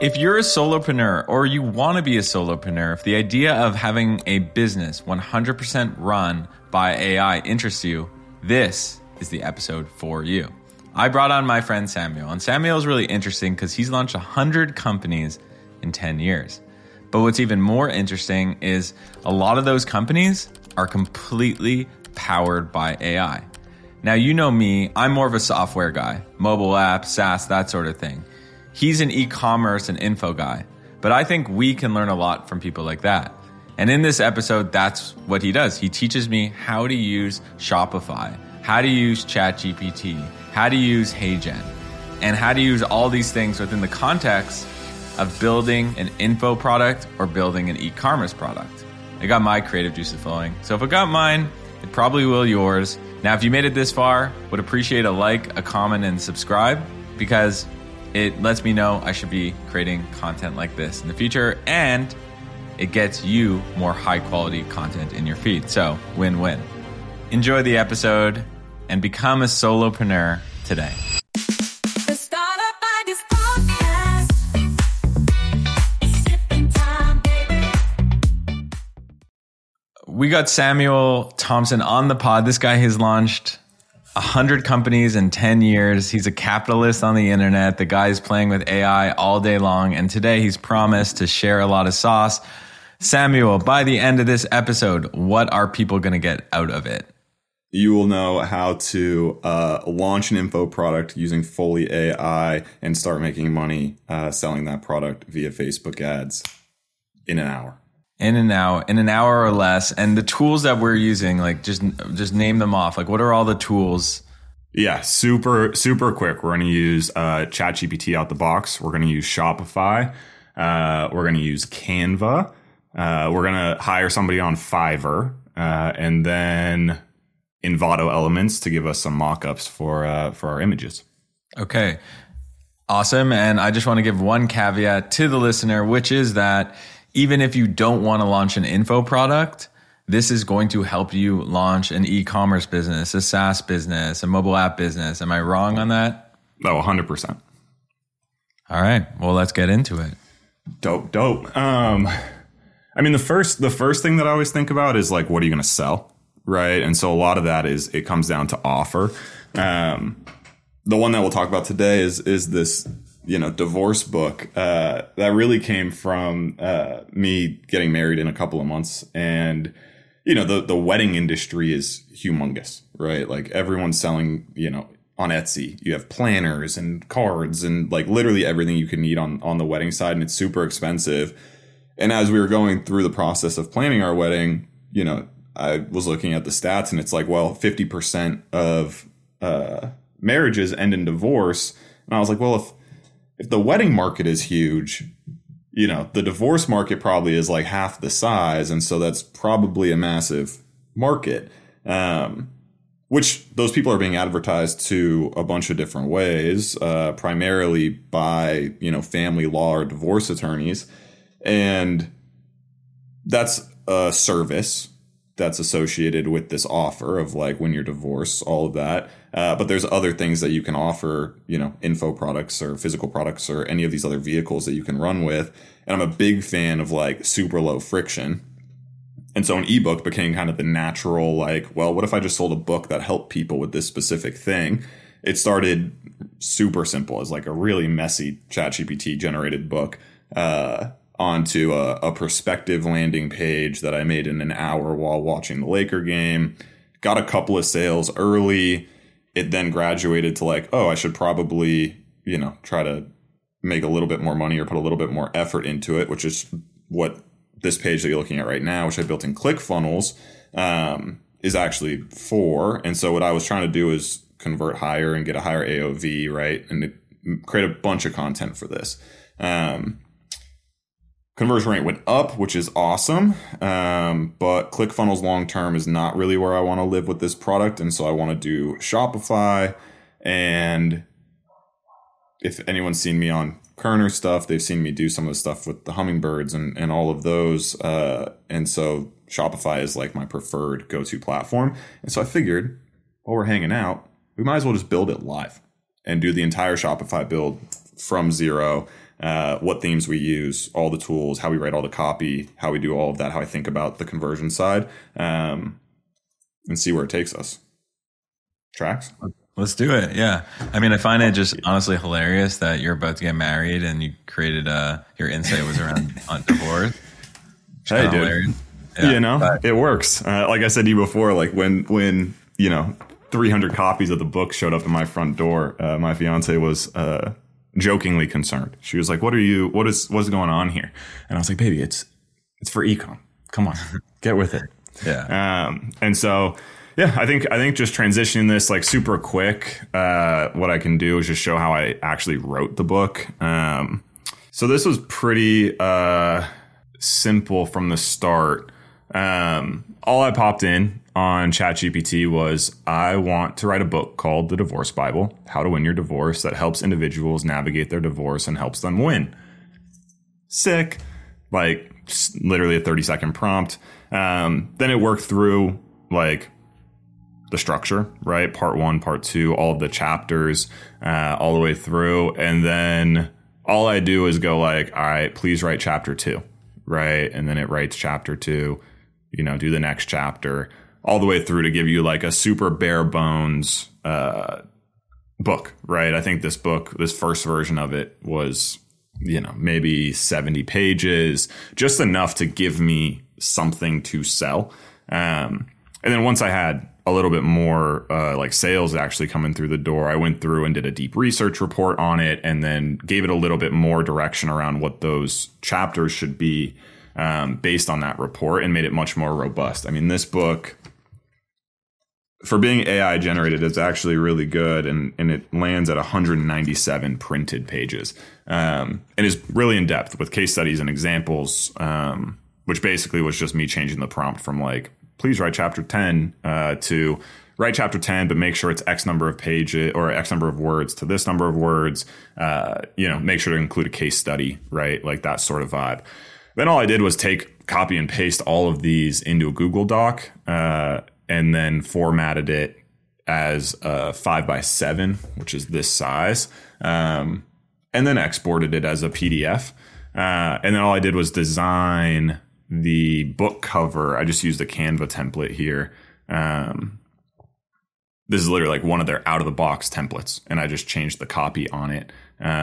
If you're a solopreneur or you want to be a solopreneur, if the idea of having a business 100% run by AI interests you, this is the episode for you. I brought on my friend Samuel, and Samuel is really interesting because he's launched 100 companies in 10 years. But what's even more interesting is a lot of those companies are completely powered by AI. Now, you know me, I'm more of a software guy, mobile apps, SaaS, that sort of thing. He's an e-commerce and info guy, but I think we can learn a lot from people like that. And in this episode, that's what he does. He teaches me how to use Shopify, how to use ChatGPT, how to use HeyGen, and how to use all these things within the context of building an info product or building an e-commerce product. It got my creative juices flowing. So if it got mine, it probably will yours. Now, if you made it this far, would appreciate a like, a comment, and subscribe, because it lets me know I should be creating content like this in the future, and it gets you more high quality content in your feed. So win-win. Enjoy the episode and become a solopreneur today. We got Samuel Thompson on the pod. This guy has launched 100 companies in 10 years. He's a capitalist on the internet. The guy's playing with AI all day long. And today he's promised to share a lot of sauce. Samuel, by the end of this episode, what are people going to get out of it? You will know how to launch an info product using fully AI and start making money selling that product via Facebook ads in an hour. In an hour or less. And the tools that we're using, like just name them off. Like, what are all the tools? Yeah, super quick. We're going to use ChatGPT out the box. We're going to use Shopify. We're going to use Canva. We're going to hire somebody on Fiverr, and then Envato Elements to give us some mock-ups for our images. Okay, awesome. And I just want to give one caveat to the listener, which is that even if you don't want to launch an info product, this is going to help you launch an e-commerce business, a SaaS business, a mobile app business. Am I wrong on that? Oh, 100%. All right. Well, let's get into it. Dope. I mean, the first thing that I always think about is like, what are you going to sell? Right. And so a lot of that is, it comes down to offer. The one that we'll talk about today is this, divorce book, that really came from, me getting married in a couple of months. And, the wedding industry is humongous, right? Like everyone's selling, on Etsy, you have planners and cards and like literally everything you can need on the wedding side. And it's super expensive. And as we were going through the process of planning our wedding, I was looking at the stats and it's like, well, 50% of, marriages end in divorce. And I was like, well, if the wedding market is huge, the divorce market probably is like half the size. And so that's probably a massive market, which those people are being advertised to a bunch of different ways, primarily by, family law or divorce attorneys. And that's a service that's associated with this offer of like when you're divorced, all of that. But there's other things that you can offer, info products or physical products or any of these other vehicles that you can run with. And I'm a big fan of like super low friction. And so an ebook became kind of the natural, like, well, what if I just sold a book that helped people with this specific thing? It started super simple as like a really messy ChatGPT generated book, onto a perspective landing page that I made in an hour while watching the Laker game. Got a couple of sales early. It then graduated to like, oh, I should probably, try to make a little bit more money or put a little bit more effort into it, which is what this page that you're looking at right now, which I built in ClickFunnels, is actually for. And so what I was trying to do is convert higher and get a higher AOV, right? And create a bunch of content for this. Conversion rate went up, which is awesome. But ClickFunnels long-term is not really where I want to live with this product. And so I want to do Shopify. And if anyone's seen me on Kerner stuff, they've seen me do some of the stuff with the hummingbirds and all of those. And so Shopify is like my preferred go-to platform. And so I figured while we're hanging out, we might as well just build it live and do the entire Shopify build from zero. what themes we use, all the tools, how we write all the copy, how we do all of that, how I think about the conversion side, and see where it takes us. Tracks? Let's do it. Yeah. I mean, I find it just honestly hilarious that you're about to get married and you created your insight was around on divorce. Hey, dude. Hilarious. Yeah, it works. Like I said to you before, like when 300 copies of the book showed up at my front door, my fiance was jokingly concerned. She was like, what's going on here? And I was like, baby, it's for econ. Come on, get with it. Yeah. And so, yeah, I think just transitioning this like super quick, what I can do is just show how I actually wrote the book. So this was pretty simple from the start. All I popped in on ChatGPT was, I want to write a book called The Divorce Bible, How to Win Your Divorce, that helps individuals navigate their divorce and helps them win. Sick. Like literally a 30-second prompt. Then it worked through like the structure, right? Part 1, part 2, all of the chapters, all the way through. And then all I do is go like, all right, please write chapter 2, right? And then it writes chapter 2, do the next chapter, all the way through to give you like a super bare bones book, right? I think this first version of it was, maybe 70 pages, just enough to give me something to sell. And then once I had a little bit more like sales actually coming through the door, I went through and did a deep research report on it and then gave it a little bit more direction around what those chapters should be based on that report and made it much more robust. I mean, this book, for being AI generated, is actually really good, and it lands at 197 printed pages, and is really in depth with case studies and examples, which basically was just me changing the prompt from like, please write chapter 10 to write chapter 10, but make sure it's X number of pages or X number of words to this number of words. Make sure to include a case study, right? Like that sort of vibe. Then all I did was copy and paste all of these into a Google Doc, and then formatted it as a 5x7, which is this size, and then exported it as a PDF. And then all I did was design the book cover. I just used a Canva template here. This is literally like one of their out of the box templates, and I just changed the copy on it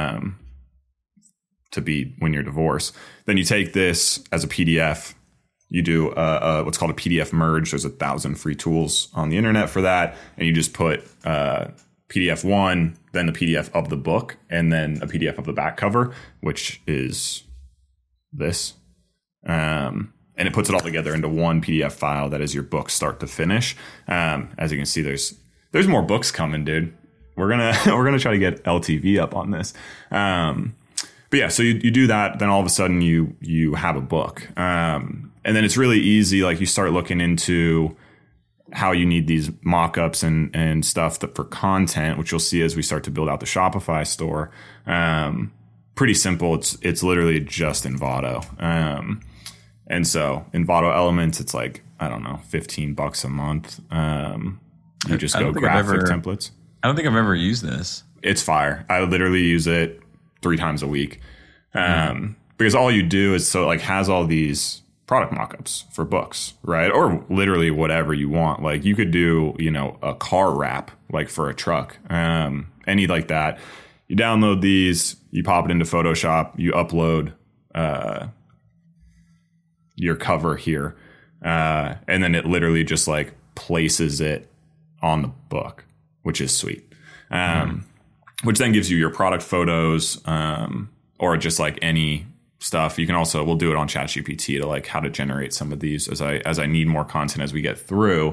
to be Win Your Divorce. Then you take this as a PDF. You do what's called a PDF merge. There's 1,000 free tools on the internet for that. And you just put PDF 1, then the PDF of the book, and then a PDF of the back cover, which is this. And it puts it all together into one PDF file that is your book start to finish. As you can see, there's more books coming, dude. We're gonna try to get LTV up on this. But yeah, so you do that, then all of a sudden you have a book. And then it's really easy. Like you start looking into how you need these mock-ups and stuff for content, which you'll see as we start to build out the Shopify store. Pretty simple. It's literally just Envato. And so Envato Elements, it's like, I don't know, $15 a month. You just go graphic templates. I don't think I've ever used this. It's fire. I literally use it 3 times a week. Because all you do is, so it like has all these product mockups for books, right? Or literally whatever you want. Like you could do, a car wrap, like for a truck, any like that. You download these, you pop it into Photoshop, you upload your cover here, and then it literally just like places it on the book, which is sweet. Which then gives you your product photos, or just like any stuff. You can also, we'll do it on ChatGPT to like how to generate some of these as I need more content as we get through.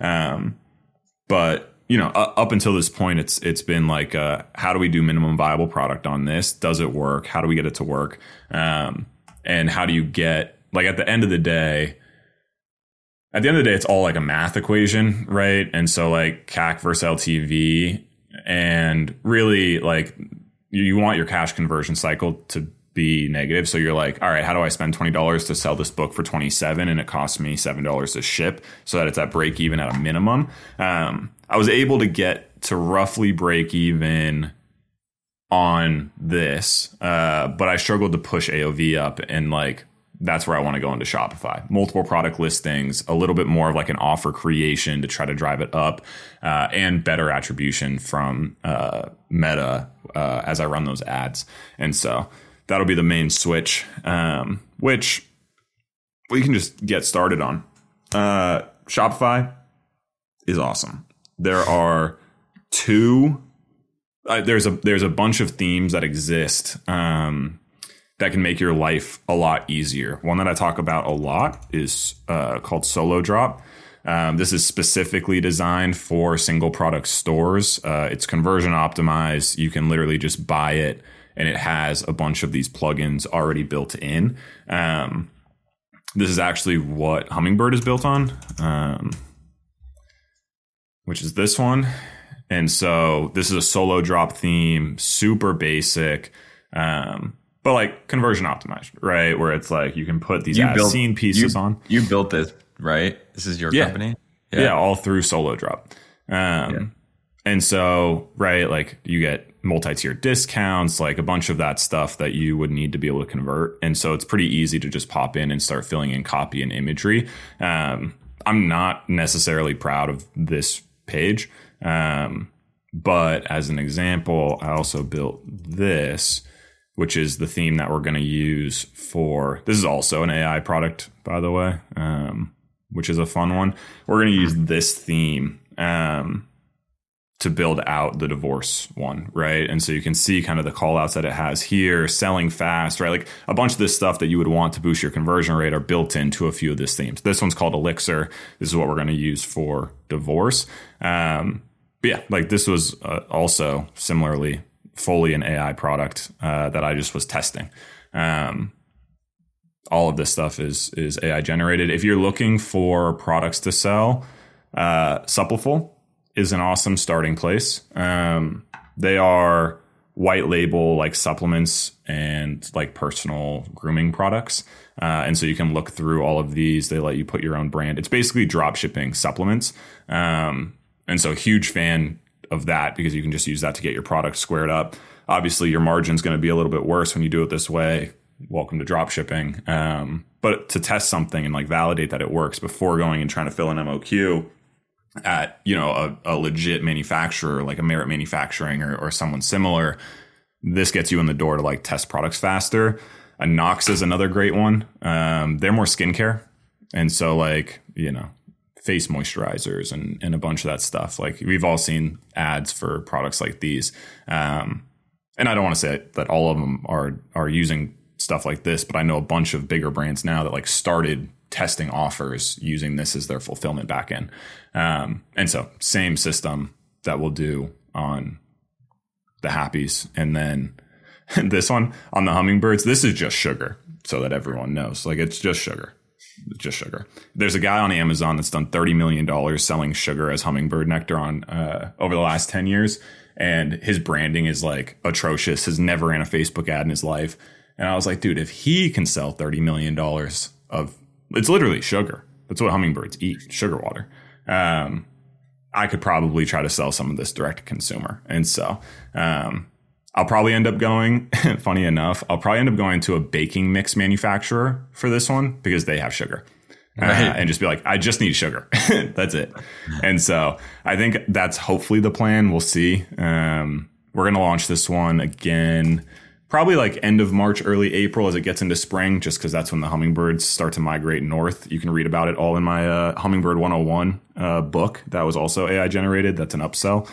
But up until this point, it's been like, how do we do minimum viable product on this? Does it work? How do we get it to work? And how do you get, like, at the end of the day, it's all like a math equation, right? And so like CAC versus LTV, and really like you want your cash conversion cycle to be negative. So you're like, all right, how do I spend $20 to sell this book for $27 and it costs me $7 to ship, so that it's at break even at a minimum? I was able to get to roughly break even on this, but I struggled to push AOV up, and like that's where I want to go into Shopify. Multiple product listings, a little bit more of like an offer creation to try to drive it up, and better attribution from Meta as I run those ads. And so that'll be the main switch, which we can just get started on. Shopify is awesome. There are there's a bunch of themes that exist that can make your life a lot easier. One that I talk about a lot is called Solo Drop. This is specifically designed for single product stores. It's conversion optimized. You can literally just buy it, and it has a bunch of these plugins already built in. This is actually what Hummingbird is built on, which is this one. And so this is a Solo Drop theme, super basic, but like conversion optimized, right? Where it's like you can put these ad scene pieces on. You built this, right? This is your company? Yeah, all through Solo Drop. And so, right, like you get multi-tier discounts, like a bunch of that stuff that you would need to be able to convert. And so it's pretty easy to just pop in and start filling in copy and imagery. I'm not necessarily proud of this page. But as an example, I also built this, which is the theme that we're going to use this is also an AI product, by the way, which is a fun one. We're going to use this theme, to build out the divorce one, right? And so you can see kind of the call outs that it has here, selling fast, right? Like a bunch of this stuff that you would want to boost your conversion rate are built into a few of these themes. This one's called Elixir. This is what we're going to use for divorce. But yeah, like this was also similarly fully an AI product that I just was testing. All of this stuff is AI generated. If you're looking for products to sell, Suppleful is an awesome starting place. They are white label like supplements and like personal grooming products. And so you can look through all of these. They let you put your own brand. It's basically drop shipping supplements. And so huge fan of that because you can just use that to get your product squared up. Obviously your margin's going to be a little bit worse when you do it this way. Welcome to drop shipping. But to test something and like validate that it works before going and trying to fill an MOQ at, you know, a legit manufacturer like a Merit Manufacturing or someone similar, this gets you in the door to like test products faster. Nox is another great one. They're more skincare. And so like, you know, face moisturizers and a bunch of that stuff. Like we've all seen ads for products like these. And I don't want to say that all of them are using stuff like this, but I know a bunch of bigger brands now that like started testing offers using this as their fulfillment backend. And so same system that we'll do on the Happies. And then this one on the Hummingbirds, this is just sugar so that everyone knows. Like it's just sugar. Just sugar. There's a guy on Amazon that's done $30 million selling sugar as hummingbird nectar on over the last 10 years. And his branding is like atrocious, has never ran a Facebook ad in his life. And I was like, dude, if he can sell $30 million of, it's literally sugar. That's what hummingbirds eat, sugar water. I could probably try to sell some of this direct to consumer. And so I'll probably end up going, funny enough, to a baking mix manufacturer for this one because they have sugar. Right. And just be like, I just need sugar. That's it. And so I think that's hopefully the plan. We'll see. We're going to launch this one again, probably like end of March, early April as it gets into spring, just because that's when the hummingbirds start to migrate north. You can read about it all in my Hummingbird 101 book. That was also AI generated. That's an upsell.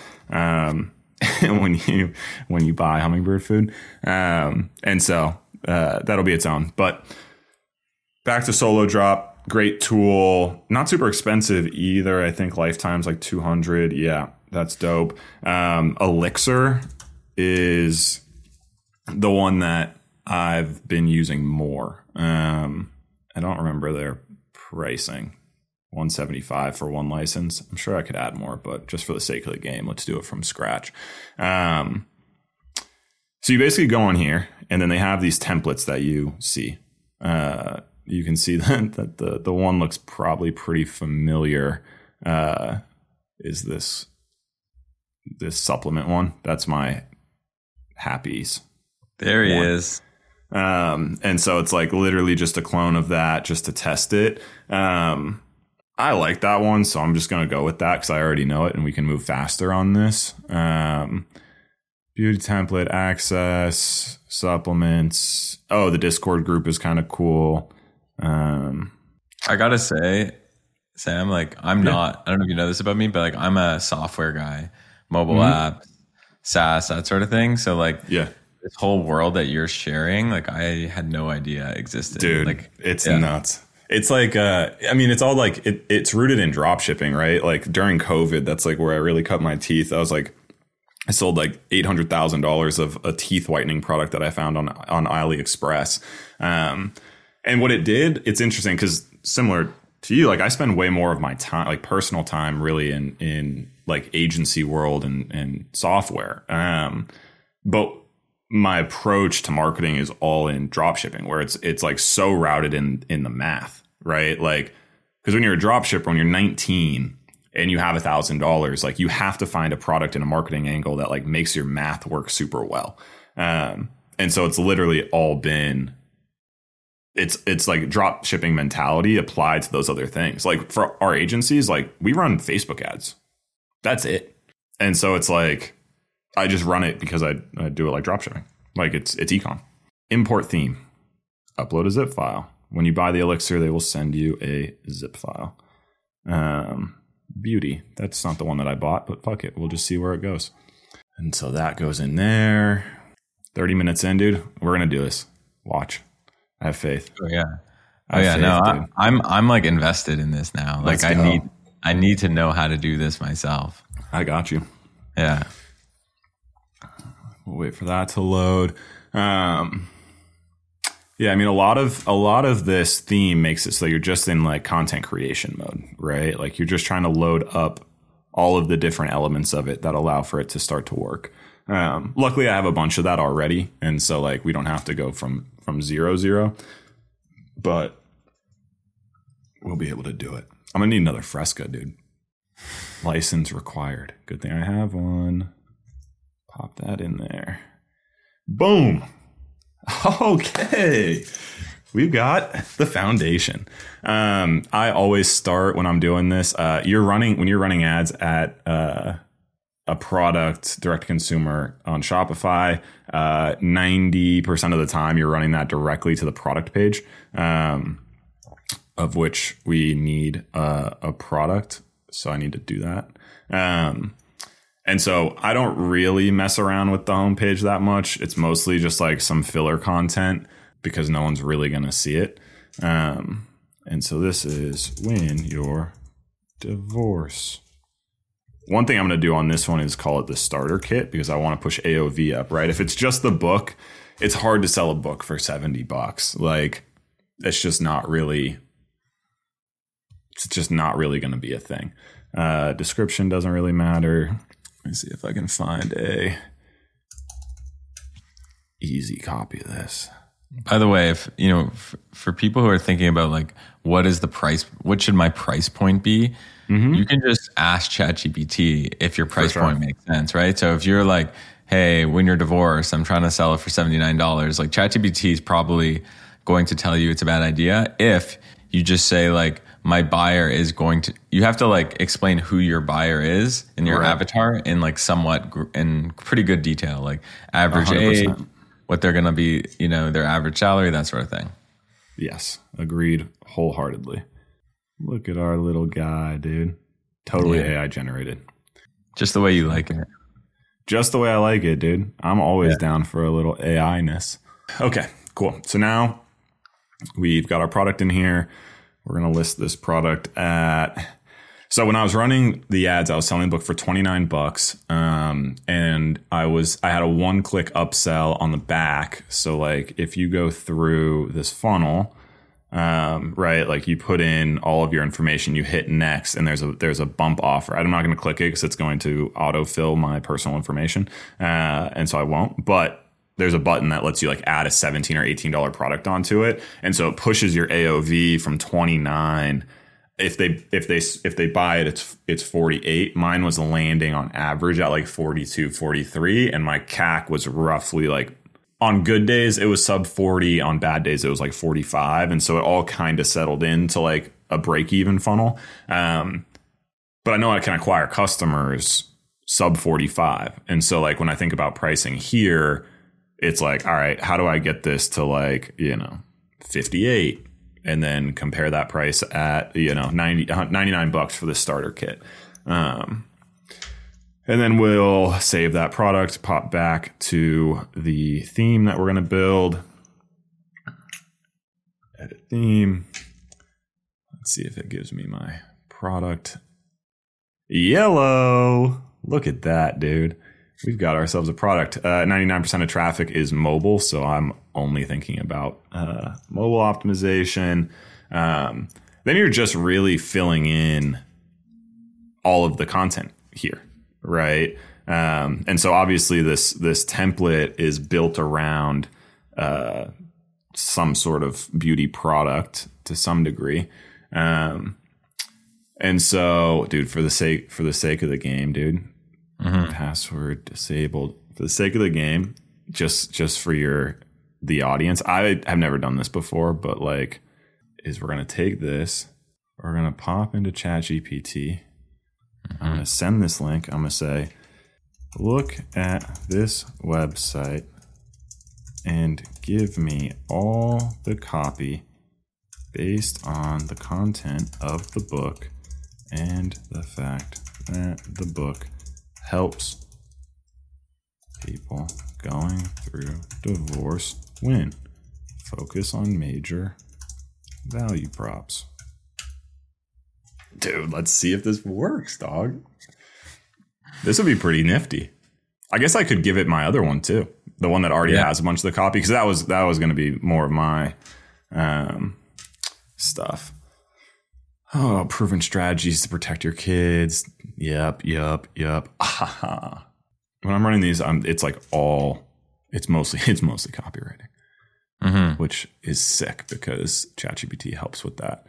when you buy hummingbird food. And so that'll be its own. But back to Solo Drop. Great tool, not super expensive either. I think lifetime's like 200. Yeah, that's dope. Elixir is the one that I've been using more. I don't remember their pricing. 175 for one license. I'm sure I could add more, but just for the sake of the game, let's do it from scratch. So you basically go on here, and then they have these templates that you see. You can see that the one looks probably pretty familiar. Is this supplement one? That's my Happies. There he is. And so it's like literally just a clone of that just to test it. I like that one, so I'm just going to go with that because I already know it and we can move faster on this. Beauty template, access, supplements. Oh, the Discord group is kind of cool. I got to say, Sam, like I'm not, I don't know if you know this about me, but like I'm a software guy, mobile apps, SaaS, that sort of thing. So like, this whole world that you're sharing, like I had no idea existed. Dude, like it's nuts. It's like, I mean, it's all like, it's rooted in drop shipping, right? Like during COVID, that's like where I really cut my teeth. I was like, I sold like $800,000 of a teeth whitening product that I found on AliExpress. And what it did, it's interesting because similar to you, like I spend way more of my time, like personal time really in like agency world and software. But my approach to marketing is all in drop shipping where it's like so routed in the math, right? Like, because when you're a drop shipper, when you're 19 and you have $1,000, like you have to find a product and a marketing angle that like makes your math work super well. And so it's literally all been, it's like drop shipping mentality applied to those other things. Like for our agencies, like we run Facebook ads. That's it. And so it's like, I just run it because I do it like drop shipping. Like it's ecom. Import theme. Upload a zip file. When you buy the Elixir, they will send you a zip file. Beauty. That's not the one that I bought, but fuck it. We'll just see where it goes. And so that goes in there. 30 minutes in, dude. We're going to do this. Watch. I have faith. Oh yeah. No, I'm like invested in this now. Like I need to know how to do this myself. I got you. Yeah. We'll wait for that to load. Yeah, I mean, a lot of this theme makes it so you're just in like content creation mode, right? Like you're just trying to load up all of the different elements of it that allow for it to start to work. Luckily, I have a bunch of that already, and so like we don't have to go from 0, but we'll be able to do it. I'm gonna need another Fresca, dude. License required. Good thing I have one. Pop that in there. Boom. Okay. We've got the foundation. I always start when I'm doing this. When you're running ads at a product direct to consumer on Shopify, 90% of the time you're running that directly to the product page, of which we need a product. So I need to do that. And so I don't really mess around with the homepage that much. It's mostly just like some filler content because no one's really going to see it. And so this is Win Your Divorce. One thing I'm going to do on this one is call it the starter kit because I want to push AOV up, right? If it's just the book, it's hard to sell a book for $70. Like it's just not really going to be a thing. Description doesn't really matter. Let me see if I can find a easy copy of this. By the way, if for people who are thinking about like what is the price, what should my price point be? Mm-hmm. You can just ask ChatGPT if your price point makes sense, right? So if you're like, hey, when you're divorced, I'm trying to sell it for $79, like ChatGPT is probably going to tell you it's a bad idea. If you just say like, my buyer is going to, you have to like explain who your buyer is in your avatar in like somewhat in pretty good detail, like average 100%. Age, what they're going to be, their average salary, that sort of thing. Yes. Agreed wholeheartedly. Look at our little guy, dude. Totally AI generated. Just the way you like it. Just the way I like it, dude. I'm always down for a little AI-ness. Okay, cool. So now we've got our product in here. We're going to list this product so when I was running the ads, I was selling the book for $29. And I had a 1-click upsell on the back. So like if you go through this funnel, right, like you put in all of your information, you hit next, and there's a bump offer. I'm not going to click it because it's going to autofill my personal information. And so I won't, but there's a button that lets you like add a $17 or $18 product onto it. And so it pushes your AOV from 29 if they buy it, it's 48. Mine was landing on average at like 42, 43, and my CAC was roughly like, on good days it was sub 40, on bad days it was like 45, and so it all kind of settled into like a break even funnel. But I know I can acquire customers sub 45, and so like when I think about pricing here, it's like, all right, how do I get this to like 58? And then compare that price at, $99 for the starter kit. And then we'll save that product, pop back to the theme that we're going to build. Edit theme. Let's see if it gives me my product. Yellow. Look at that, dude. We've got ourselves a product. 99% of traffic is mobile, so I'm only thinking about mobile optimization. Then you're just really filling in all of the content here, right? And so obviously this template is built around some sort of beauty product to some degree. And so, dude, for the sake of the game, dude. Mm-hmm. Password disabled for the sake of the game, just for the audience. I have never done this before, but like, we're gonna take this, we're gonna pop into ChatGPT. Mm-hmm. I'm gonna send this link. I'm gonna say, look at this website and give me all the copy based on the content of the book and the fact that the book helps people going through divorce win. Focus on major value props. Dude, let's see if this works, dog. This would be pretty nifty. I guess I could give it my other one too. The one that already has a bunch of the copy, because that was going to be more of my stuff. Oh, proven strategies to protect your kids. Yep. When I'm running these, it's mostly copywriting, which is sick because ChatGPT helps with that.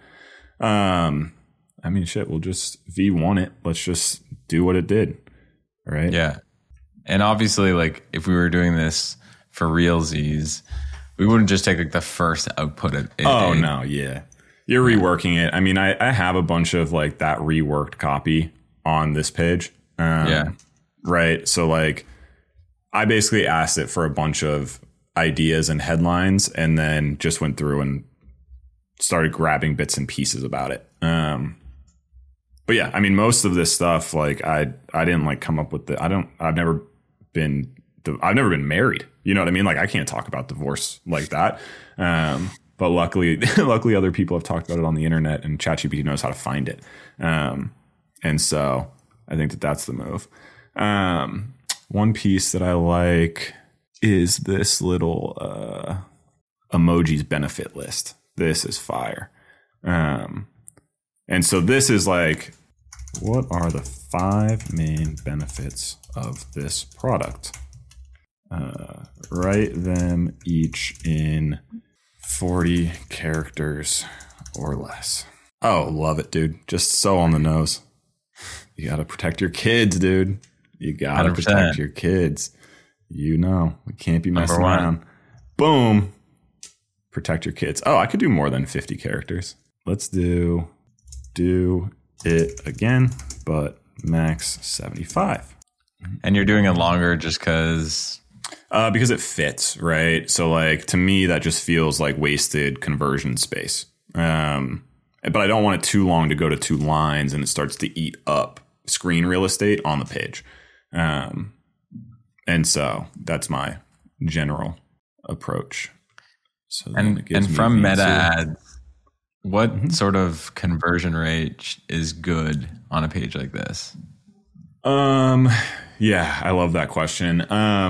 I mean, shit, we'll just V1 it. Let's just do what it did. Right? Yeah. And obviously, like, if we were doing this for realsies, we wouldn't just take like the first output of it. Oh, no. Yeah. You're reworking it. I mean, I have a bunch of like that reworked copy on this page. Right. So like, I basically asked it for a bunch of ideas and headlines, and then just went through and started grabbing bits and pieces about it. But yeah, I mean, most of this stuff, like I didn't like come up with I've never been married. You know what I mean? Like, I can't talk about divorce like that. But luckily other people have talked about it on the internet, and ChatGPT knows how to find it. And so I think that's the move. One piece that I like is this little emojis benefit list. This is fire. And so this is like, what are the 5 main benefits of this product? Write them each in 40 characters or less. Oh, love it, dude. Just so on the nose. You got to protect your kids, dude. You got to protect your kids. We can't be messing around. Boom. Protect your kids. Oh, I could do more than 50 characters. Let's do it again, but max 75. And you're doing it longer just because it fits, right? So like, to me, that just feels like wasted conversion space. But I don't want it too long to go to 2 lines and it starts to eat up screen real estate on the page. And so that's my general approach. So and from meta ads, what sort of conversion rate is good on a page like this? Yeah, I love that question.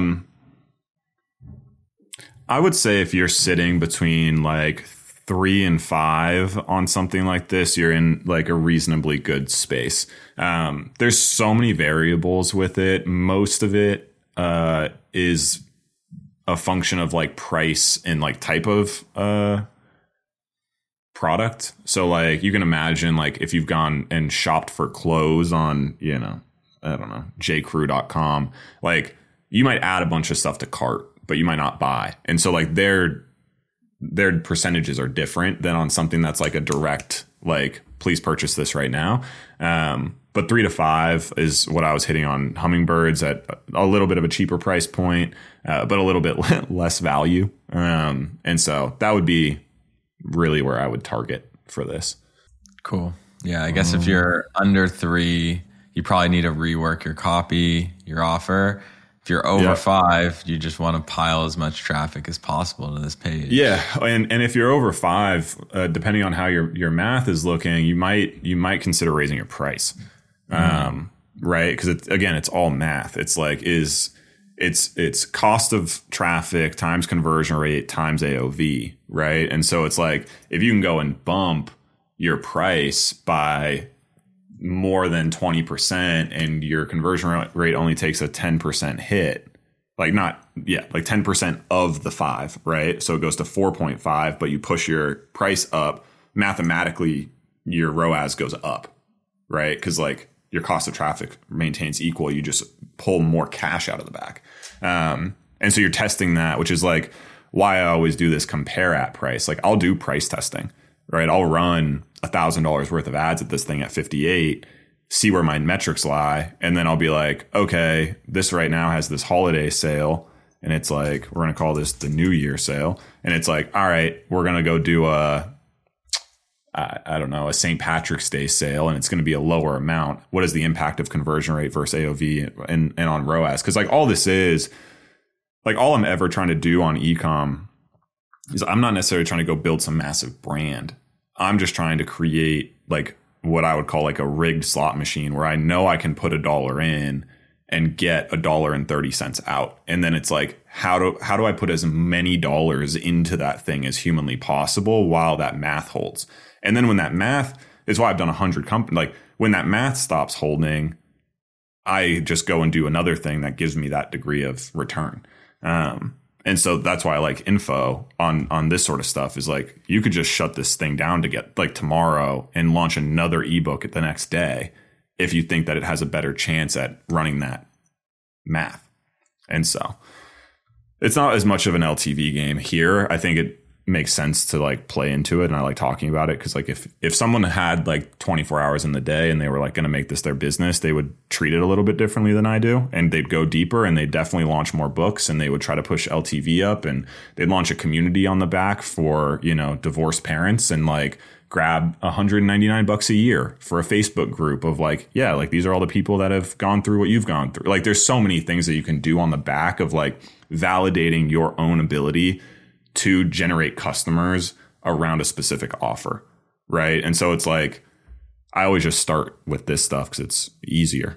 I would say if you're sitting between like 3 and 5 on something like this, you're in like a reasonably good space. There's so many variables with it. Most of it is a function of like price and like type of product. So like you can imagine like if you've gone and shopped for clothes on, you know, I don't know, jcrew.com, like you might add a bunch of stuff to cart, but you might not buy. And so like their percentages are different than on something that's like a direct, like, please purchase this right now. But 3 to 5 is what I was hitting on Hummingbirds at a little bit of a cheaper price point, but a little bit less value. And so that would be really where I would target for this. Cool. Yeah, I guess if you're under 3, you probably need to rework your copy, your offer. If you're over 5, you just want to pile as much traffic as possible to this page. Yeah, and if you're over 5, depending on how your math is looking, you might consider raising your price, right? Because it's all math. It's like it's cost of traffic times conversion rate times AOV, right? And so it's like if you can go and bump your price by more than 20% and your conversion rate only takes a 10% hit, like 10% of the 5, right? So it goes to 4.5, but you push your price up, mathematically your ROAS goes up, right? Because like your cost of traffic maintains equal, you just pull more cash out of the back. And so you're testing that, which is like why I always do this compare at price. Like I'll do price testing, right? I'll run $1,000 worth of ads at this thing at 58, see where my metrics lie. And then I'll be like, okay, this right now has this holiday sale. And it's like, we're going to call this the New Year sale. And it's like, all right, we're going to go do a St. Patrick's Day sale. And it's going to be a lower amount. What is the impact of conversion rate versus AOV and on ROAS? Because like all this is, like all I'm ever trying to do on e-com is I'm not necessarily trying to go build some massive brand. I'm just trying to create like what I would call like a rigged slot machine where I know I can put $1 in and get $1.30 out. And then it's like, how do I put as many dollars into that thing as humanly possible while that math holds? And then when that math is why I've done 100 companies, like when that math stops holding, I just go and do another thing that gives me that degree of return. And so that's why I like info on this sort of stuff is like, you could just shut this thing down to get like tomorrow and launch another ebook at the next day if you think that it has a better chance at running that math. And so it's not as much of an LTV game here. I think it makes sense to like play into it. And I like talking about it because like if someone had like 24 hours in the day and they were like going to make this their business, they would treat it a little bit differently than I do. And they'd go deeper and they'd definitely launch more books and they would try to push LTV up and they'd launch a community on the back for, you know, divorced parents and like grab $199 a year for a Facebook group of like, yeah, like these are all the people that have gone through what you've gone through. Like there's so many things that you can do on the back of like validating your own ability to generate customers around a specific offer, right? And so it's like, I always just start with this stuff because it's easier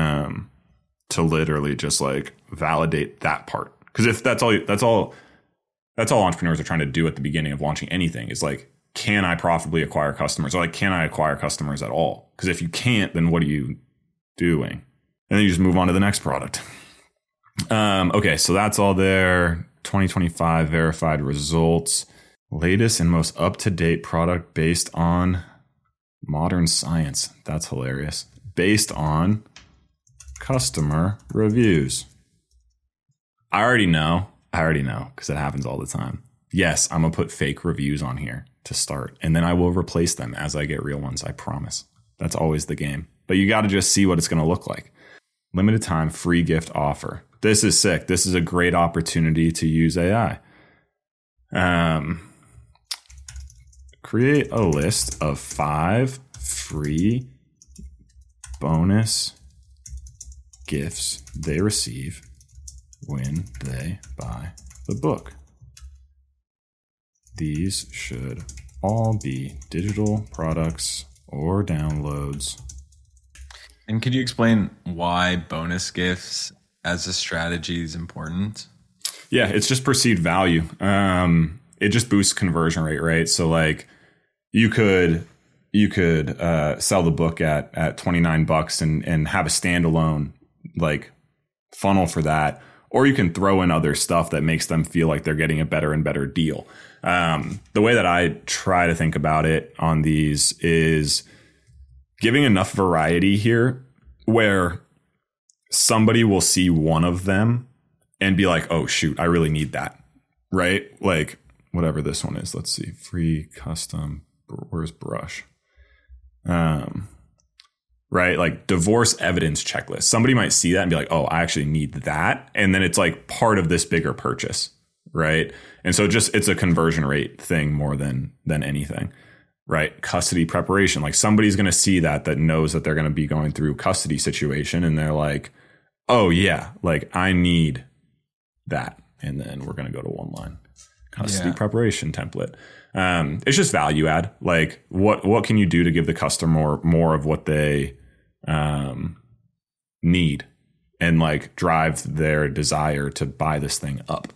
to literally just like validate that part. Because if that's all entrepreneurs are trying to do at the beginning of launching anything is like, can I profitably acquire customers? Or like, can I acquire customers at all? Because if you can't, then what are you doing? And then you just move on to the next product. Okay, so that's all there. 2025 verified results. Latest and most up-to-date product based on modern science. That's hilarious. Based on customer reviews. I already know because it happens all the time. Yes, I'm going to put fake reviews on here to start, and then I will replace them as I get real ones. I promise. That's always the game. But you got to just see what it's going to look like. Limited time free gift offer. This is sick. This is a great opportunity to use AI. Create a list of 5 free bonus gifts they receive when they buy the book. These should all be digital products or downloads. And could you explain why bonus gifts as a strategy is important? Yeah, it's just perceived value. It just boosts conversion rate, right? So like you could sell the book at $29 and have a standalone like funnel for that. or you can throw in other stuff that makes them feel like they're getting a better and better deal. The way that I try to think about it on these is giving enough variety here where somebody will see one of them and be like, oh, shoot, I really need that. Right? Like whatever this one is. Let's see. Free custom. Where's brush? Right? Like divorce evidence checklist. Somebody might see that and be like, oh, I actually need that. And then it's like part of this bigger purchase. Right? And so it's a conversion rate thing more than anything. Right? Custody preparation. Like somebody's going to see that knows that they're going to be going through custody situation. And they're like, oh yeah, like I need that. And then we're going to go to one line custody preparation template. It's just value add. Like what can you do to give the customer more of what they need and like drive their desire to buy this thing up.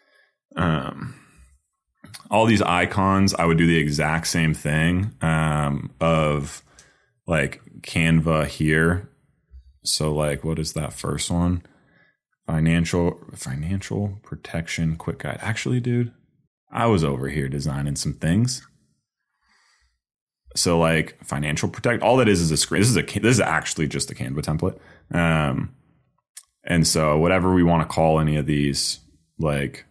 All these icons, I would do the exact same thing of like Canva here. So like, what is that first one? Financial protection quick guide. Actually, dude, I was over here designing some things. So like financial protect, all that is a screen. This is actually just a Canva template. And so whatever we want to call any of these, like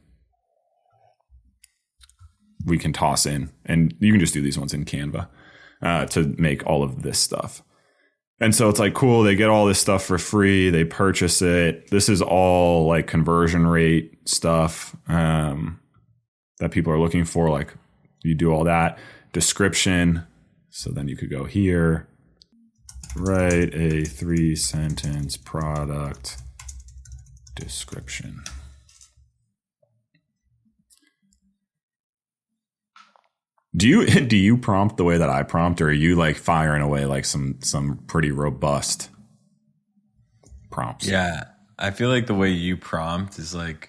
we can toss in, and you can just do these ones in Canva to make all of this stuff. And so it's like, cool, they get all this stuff for free. They purchase it. This is all like conversion rate stuff that people are looking for. Like you do all that. Description. So then you could go here, write a 3-sentence product description. Do you prompt the way that I prompt, or are you like firing away like some pretty robust prompts? Yeah, I feel like the way you prompt is like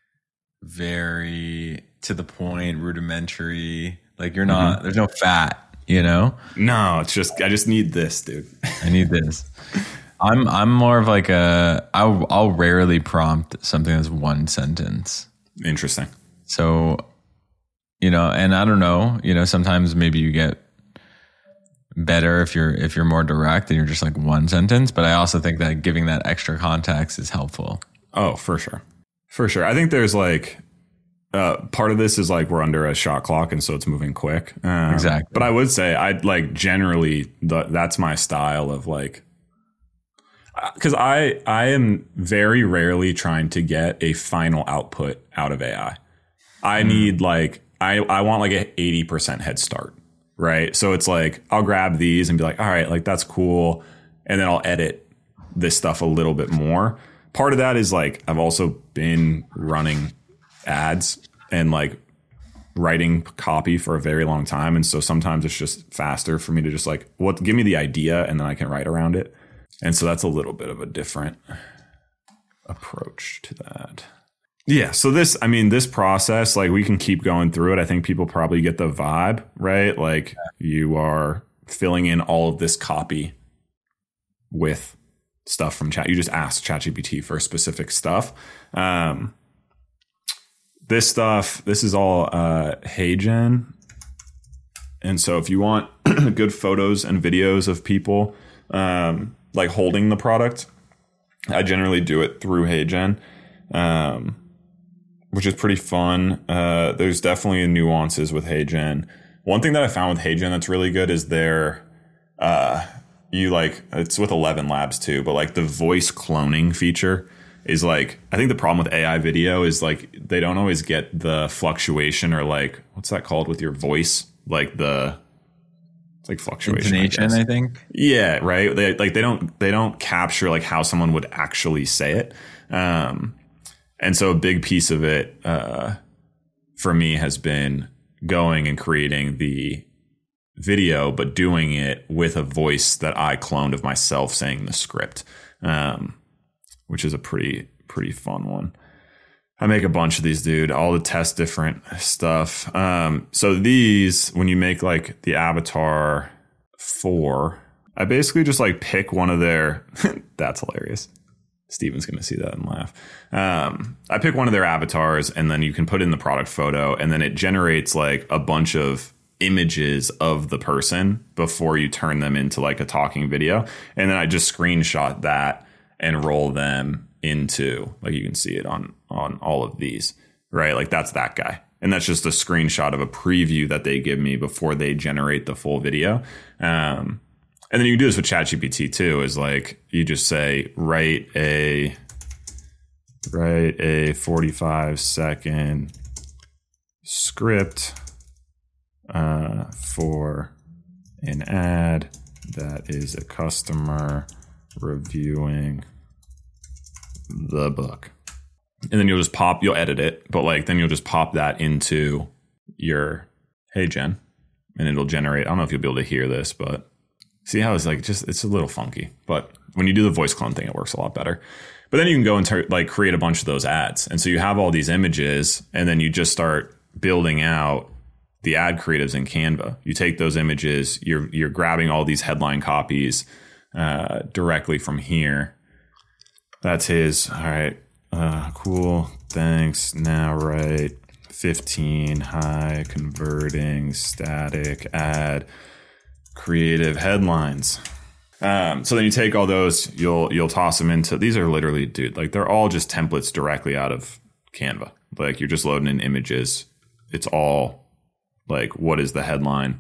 very to the point, rudimentary. Like you're not, there's no fat, you know? No, it's just I just need this, dude. I need this. I'm more of like I'll rarely prompt something that's one sentence. Interesting. So, you know, and I don't know, you know, sometimes maybe you get better if you're more direct and you're just like one sentence, but I also think that giving that extra context is helpful. Oh, for sure. For sure. I think there's like part of this is like we're under a shot clock, and so it's moving quick. Exactly. But I would say I'd like generally that's my style of like, because I am very rarely trying to get a final output out of AI. I need like I want like an 80% head start, right? So it's like I'll grab these and be like, all right, like that's cool, and then I'll edit this stuff a little bit more. Part of that is like I've also been running ads and like writing copy for a very long time, and so sometimes it's just faster for me to just like give me the idea and then I can write around it. And so that's a little bit of a different approach to that. Yeah. So this process, like we can keep going through it. I think people probably get the vibe, right? Like you are filling in all of this copy with stuff from chat. You just ask ChatGPT for specific stuff. This is all HeyGen. And so if you want good photos and videos of people like holding the product, I generally do it through HeyGen, which is pretty fun. There's definitely nuances with HeyGen. One thing that I found with HeyGen that's really good is it's with 11 Labs too, but like the voice cloning feature is like, I think the problem with AI video is like they don't always get the fluctuation, or like what's that called with your voice, like it's like fluctuation, intonation, I think. Yeah, right. They don't capture like how someone would actually say it. And so a big piece of it for me has been going and creating the video, but doing it with a voice that I cloned of myself saying the script, which is a pretty fun one. I make a bunch of these, dude, all to test different stuff. So these, when you make like the avatar 4, I basically just like pick one of their, that's hilarious. Steven's going to see that and laugh. I pick one of their avatars, and then you can put in the product photo, and then it generates like a bunch of images of the person before you turn them into like a talking video. And then I just screenshot that and roll them into, like, you can see it on all of these, right? Like, that's that guy. And that's just a screenshot of a preview that they give me before they generate the full video. And then you can do this with ChatGPT too, is like, you just say, write a 45-second script for an ad that is a customer reviewing the book. And then you'll edit it, but like, then you'll just pop that into your HeyGen, and it'll generate, I don't know if you'll be able to hear this, but see how it's like, it's a little funky, but when you do the voice clone thing, it works a lot better. But then you can go and like create a bunch of those ads. And so you have all these images, and then you just start building out the ad creatives in Canva. You take those images, you're grabbing all these headline copies directly from here. That's his. All right. Cool. Thanks. Now write 15 high converting static ad creative headlines. So then you take all those, you'll toss them into, these are literally, dude, like, they're all just templates directly out of Canva. Like, you're just loading in images. It's all like, what is the headline?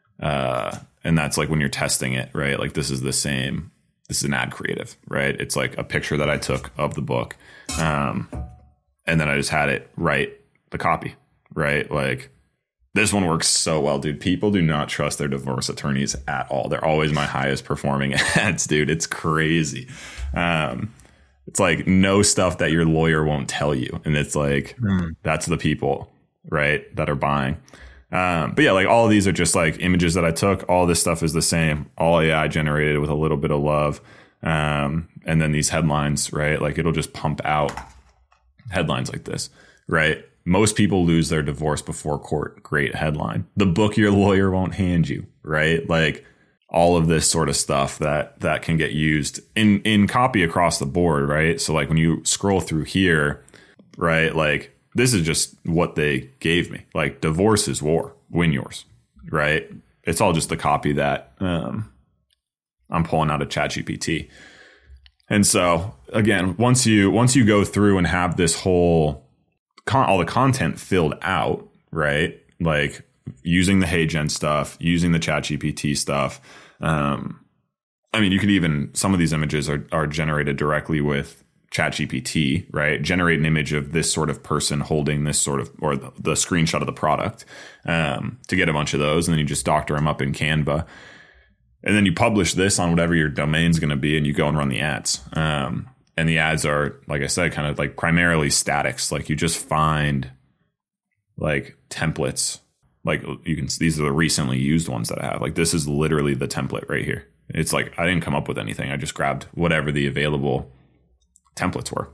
And that's like when you're testing it, right? Like, this is an ad creative, right? It's like a picture that I took of the book. And then I just had it write the copy, right? Like, this one works so well, dude. People do not trust their divorce attorneys at all. They're always my highest performing ads, dude. It's crazy. It's like no stuff that your lawyer won't tell you. And it's like, that's the people, right, that are buying. But yeah, like, all of these are just like images that I took. All this stuff is the same. All AI generated with a little bit of love. And then these headlines, right? Like, it'll just pump out headlines like this, right? Most people lose their divorce before court. Great headline. The book your lawyer won't hand you, right? Like, all of this sort of stuff that can get used in copy across the board, right? So like, when you scroll through here, right? Like, this is just what they gave me. Like, divorce is war, win yours, right? It's all just the copy that I'm pulling out of ChatGPT. And so again, once you go through and have this whole all the content filled out, right? Like, using the HeyGen stuff, using the ChatGPT stuff. I mean, you could even, some of these images are generated directly with ChatGPT, right? Generate an image of this sort of person holding this sort of, or the screenshot of the product, to get a bunch of those. And then you just doctor them up in Canva. And then you publish this on whatever your domain's going to be, and you go and run the ads. And the ads are, like I said, kind of like primarily statics. Like, you just find like templates. Like, these are the recently used ones that I have. Like, this is literally the template right here. It's like, I didn't come up with anything. I just grabbed whatever the available templates were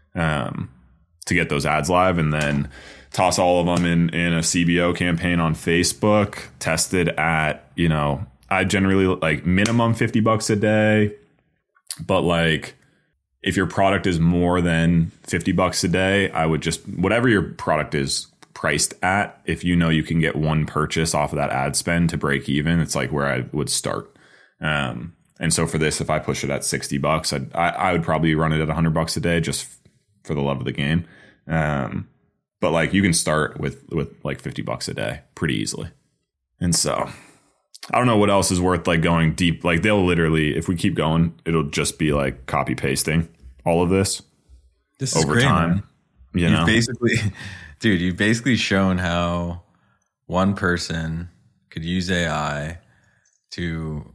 to get those ads live, and then toss all of them in a CBO campaign on Facebook, tested at, I generally like minimum $50 a day, but like, if your product is more than $50 a day, I would just, whatever your product is priced at, if you can get one purchase off of that ad spend to break even, it's like where I would start. And so for this, if I push it at $60, I would probably run it at $100 a day, just for the love of the game. But like, you can start with like $50 a day pretty easily. And so I don't know what else is worth like going deep. Like, they'll literally, if we keep going, it'll just be like copy pasting all of this over great, time. Man. You've basically shown how one person could use AI to,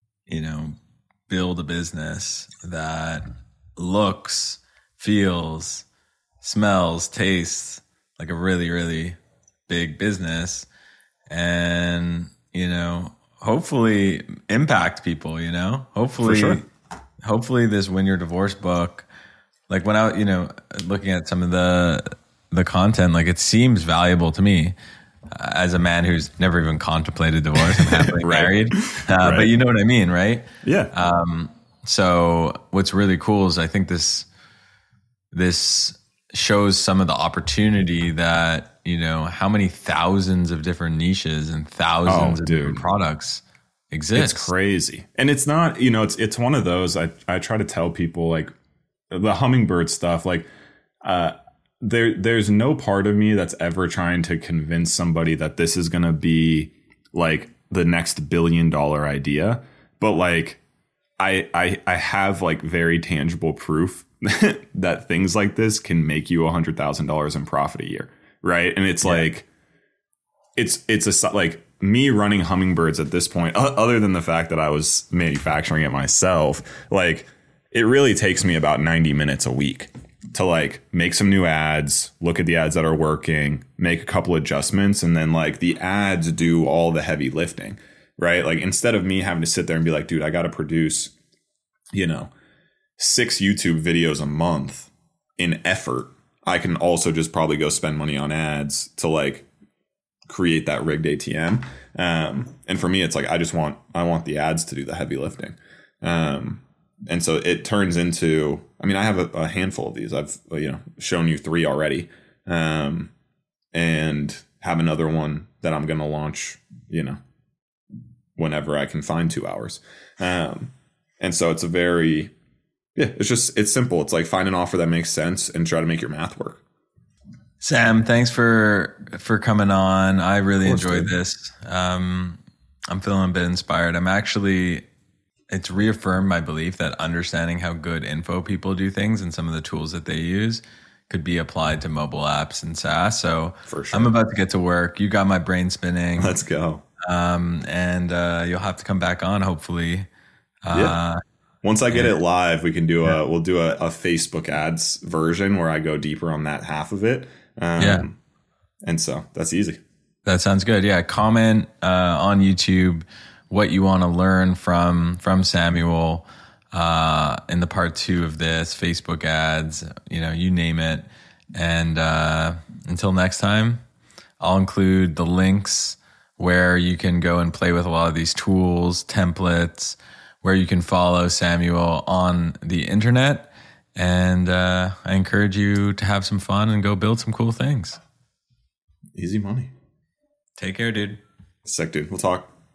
build a business that looks, feels, smells, tastes like a really, really big business, and, hopefully impact people, hopefully, For sure. Hopefully this Win Your Divorce book, like, when I, looking at some of the content, like, it seems valuable to me as a man who's never even contemplated divorce. I'm happily Right. married, Right. but you know what I mean, right? Yeah. So what's really cool is I think this shows some of the opportunity that, you know, how many thousands of different niches and thousands of different products exist. It's crazy. And it's not, you know, it's one of those, I try to tell people, like, the hummingbird stuff, like, there's no part of me that's ever trying to convince somebody that this is going to be like the next $1 billion idea. But like, I have like very tangible proof that things like this can make you $100,000 in profit a year. Right. And it's like, it's like me running hummingbirds at this point, other than the fact that I was manufacturing it myself, like it really takes me about 90 minutes a week to like make some new ads, look at the ads that are working, make a couple adjustments, and then like the ads do all the heavy lifting, right? Like instead of me having to sit there and be like, dude, I got to produce, you know, 6 YouTube videos a month in effort, I can also just probably go spend money on ads to like create that rigged ATM. And for me, it's like, I want the ads to do the heavy lifting. And so it turns into, I mean, I have a handful of these. I've, you know, shown you 3 already, and have another one that I'm going to launch, you know, whenever I can find 2 hours. And so it's it's simple. It's like find an offer that makes sense and try to make your math work. Sam, thanks for coming on. I really enjoyed this. I'm feeling a bit inspired. It's reaffirmed my belief that understanding how good info people do things and some of the tools that they use could be applied to mobile apps and SaaS. So for sure. I'm about to get to work. You got my brain spinning. Let's go. And you'll have to come back on, hopefully. Once I get it live, we can do we'll do a Facebook ads version where I go deeper on that half of it. And so that's easy. That sounds good. Yeah. Comment on YouTube what you want to learn from Samuel in the part 2 of this, Facebook ads, you know, you name it. And until next time, I'll include the links where you can go and play with a lot of these tools, templates, where you can follow Samuel on the internet. And I encourage you to have some fun and go build some cool things. Easy money. Take care, dude. Sick, dude. We'll talk.